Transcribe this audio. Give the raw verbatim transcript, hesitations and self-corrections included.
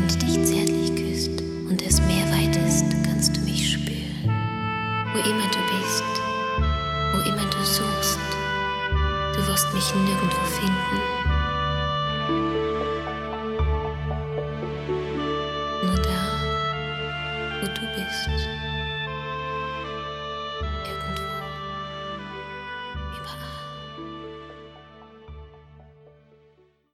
Wind dich zärtlich küsst und das Meer weit ist, kannst du mich spüren. Wo immer du bist, wo immer du suchst, du wirst mich nirgendwo finden. Nur da, wo du bist.